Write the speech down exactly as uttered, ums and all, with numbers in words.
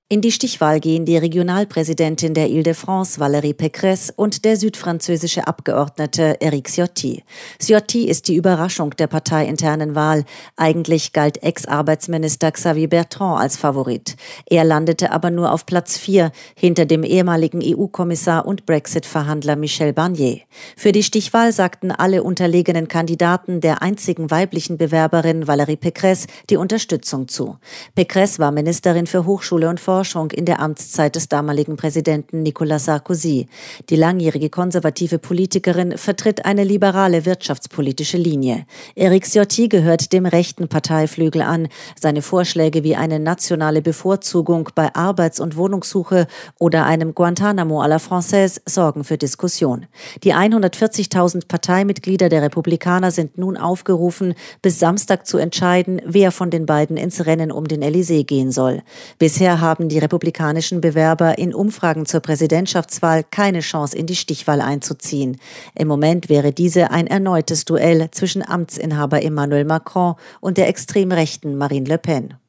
In die Stichwahl gehen die Regionalpräsidentin der Île-de-France, Valérie Pécresse, und der südfranzösische Abgeordnete Éric Ciotti. Ciotti ist die Überraschung der parteiinternen Wahl. Eigentlich galt Ex-Arbeitsminister Xavier Bertrand als Favorit. Er landete aber nur auf Platz vier, hinter dem ehemaligen E U-Kommissar und Brexit-Verhandler Michel Barnier. Für die Stichwahl sagten alle unterlegenen Kandidaten der einzigen weiblichen Bewerberin Valérie Pécresse die Unterstützung zu. Pécresse war Ministerin für Hochschule und Forschung in der Amtszeit des damaligen Präsidenten Nicolas Sarkozy. Die langjährige konservative Politikerin vertritt eine liberale wirtschaftspolitische Linie. Éric Ciotti gehört dem rechten Parteiflügel an. Seine Vorschläge wie eine nationale Bevorzugung bei Arbeits- und Wohnungssuche oder einem Guantanamo à la Française sorgen für Diskussion. Die hundertvierzigtausend Parteimitglieder der Republikaner sind nun aufgerufen, bis Samstag zu entscheiden, wer von den beiden ins Rennen um den Élysée gehen soll. Bisher haben die republikanischen Bewerber in Umfragen zur Präsidentschaftswahl keine Chance, in die Stichwahl einzuziehen. Im Moment wäre diese ein erneutes Duell zwischen Amtsinhaber Emmanuel Macron und der extrem rechten Marine Le Pen.